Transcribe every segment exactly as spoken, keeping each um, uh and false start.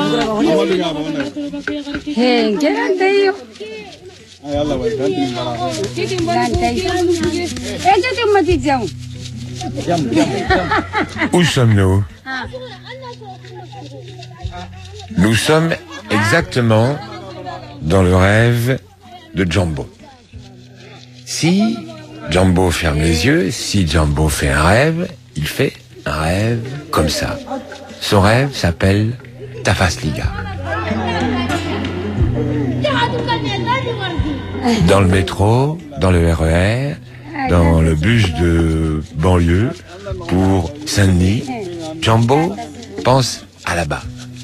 Où sommes-nous? Nous sommes exactement dans le rêve de Jambo. Si Jambo ferme les yeux, si Jambo fait un rêve, il fait un rêve comme ça. Son rêve s'appelle Tafas Liga. Dans le métro, dans le R E R, dans le bus de banlieue pour Saint-Denis, Jambo pense à là-bas.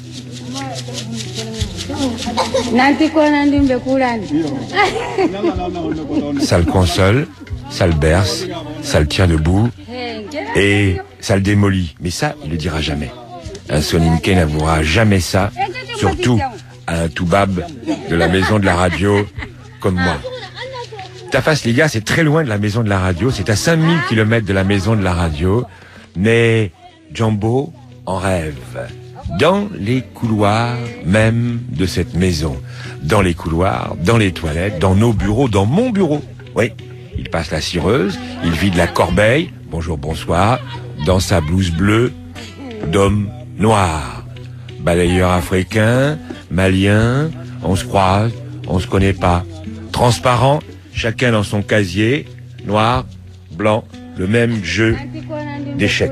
Ça le console, ça le berce, ça le tient debout et ça le démolit. Mais ça, il le dira jamais. Un Soninke n'avouera jamais ça, surtout à un toubab de la maison de la radio comme moi. Tafas Liga, c'est très loin de la maison de la radio, c'est à cinq mille kilomètres de la maison de la radio, mais Jambo en rêve. Dans les couloirs même de cette maison, dans les couloirs, dans les toilettes, dans nos bureaux, dans mon bureau. Oui, il passe la cireuse, il vide la corbeille, bonjour, bonsoir, dans sa blouse bleue d'homme noir. Balayeur africain, malien, on se croise, on se connaît pas. Transparent, chacun dans son casier, noir, blanc, le même jeu d'échecs.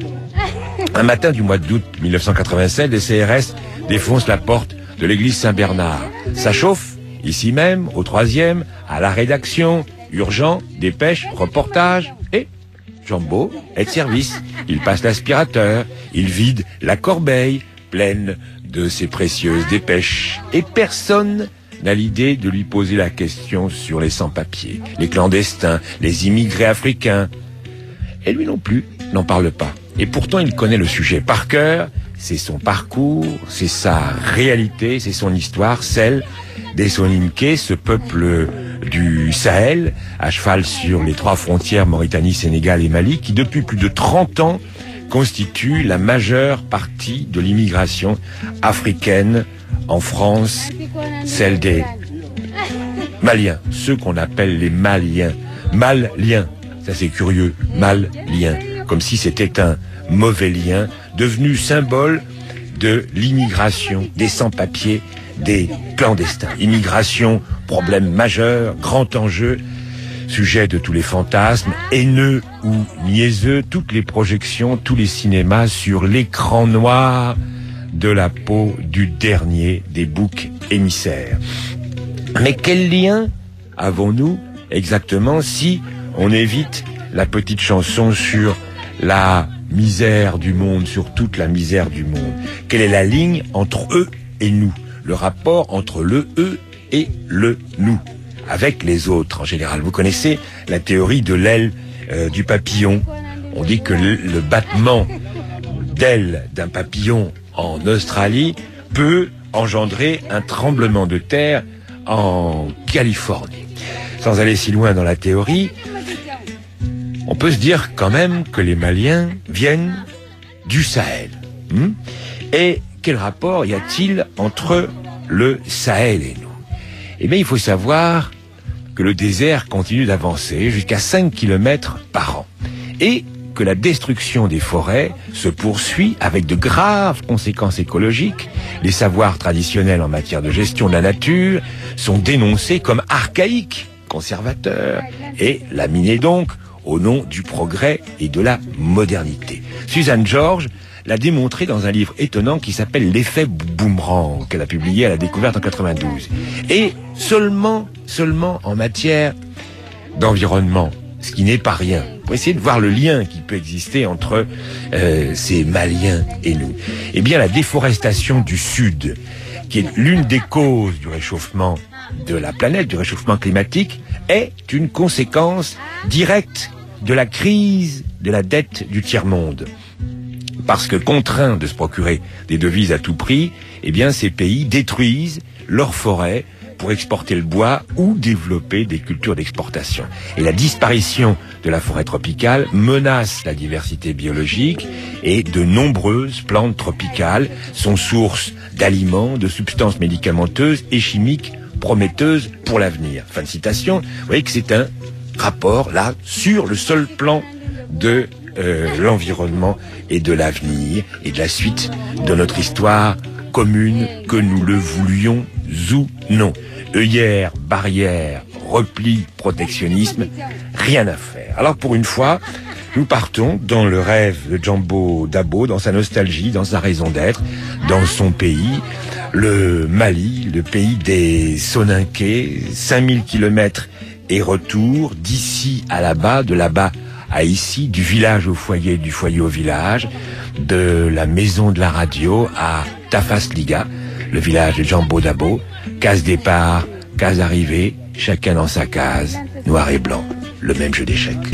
Un matin du mois d'août mille neuf cent quatre-vingt-sept, les C R S défoncent la porte de l'église Saint-Bernard. Ça chauffe, ici même, au troisième, à la rédaction, urgent, dépêche, reportage, et Jambo est de service. Il passe l'aspirateur, il vide la corbeille pleine de ses précieuses dépêches. Et personne n'a l'idée de lui poser la question sur les sans-papiers, les clandestins, les immigrés africains. Et lui non plus n'en parle pas. Et pourtant, il connaît le sujet par cœur. C'est son parcours, c'est sa réalité, c'est son histoire, celle des Soninké, ce peuple du Sahel, à cheval sur les trois frontières Mauritanie, Sénégal et Mali, qui depuis plus de trente ans constitue la majeure partie de l'immigration africaine en France, celle des Maliens, ceux qu'on appelle les Maliens. Mal-liens, ça c'est curieux, mal-liens, comme si c'était un mauvais lien, devenu symbole de l'immigration, des sans-papiers, des clandestins. Immigration, problème majeur, grand enjeu, sujet de tous les fantasmes, haineux ou niaiseux, toutes les projections, tous les cinémas sur l'écran noir de la peau du dernier des boucs émissaires. Mais quel lien avons-nous exactement si on évite la petite chanson sur la misère du monde, sur toute la misère du monde? Quelle est la ligne entre eux et nous? Le rapport entre le eux et le nous, avec les autres en général. Vous connaissez la théorie de l'aile euh, du papillon. On dit que le, le battement d'aile d'un papillon en Australie peut engendrer un tremblement de terre en Californie. Sans aller si loin dans la théorie, on peut se dire quand même que les Maliens viennent du Sahel. Hmm et quel rapport y a-t-il entre le Sahel et nous? Eh bien, il faut savoir que le désert continue d'avancer jusqu'à cinq kilomètres par an. Et que la destruction des forêts se poursuit avec de graves conséquences écologiques. Les savoirs traditionnels en matière de gestion de la nature sont dénoncés comme archaïques, conservateurs, et laminés donc au nom du progrès et de la modernité. Suzanne George l'a démontré dans un livre étonnant qui s'appelle L'effet boomerang, qu'elle a publié à la découverte en quatre-vingt-douze. Et seulement, seulement en matière d'environnement, ce qui n'est pas rien, pour essayer de voir le lien qui peut exister entre euh, ces Maliens et nous. Eh bien, la déforestation du Sud, qui est l'une des causes du réchauffement de la planète, du réchauffement climatique, est une conséquence directe de la crise de la dette du tiers-monde. Parce que contraints de se procurer des devises à tout prix, eh bien, ces pays détruisent leurs forêts pour exporter le bois ou développer des cultures d'exportation. Et la disparition de la forêt tropicale menace la diversité biologique et de nombreuses plantes tropicales sont source d'aliments, de substances médicamenteuses et chimiques prometteuses pour l'avenir. Fin de citation. Vous voyez que c'est un rapport, là, sur le seul plan de euh, l'environnement et de l'avenir et de la suite de notre histoire commune, que nous le voulions ou non. Œillères, barrières, repli, protectionnisme, rien à faire. Alors pour une fois, nous partons dans le rêve de Jambo Dabo, dans sa nostalgie, dans sa raison d'être, dans son pays, le Mali, le pays des Soninké, cinq mille kilomètres et retour, d'ici à là-bas, de là-bas à ici, du village au foyer, du foyer au village, de la maison de la radio à Tafasliga, le village de Jambo Dabo, case départ, case arrivée, chacun dans sa case, noir et blanc, le même jeu d'échecs.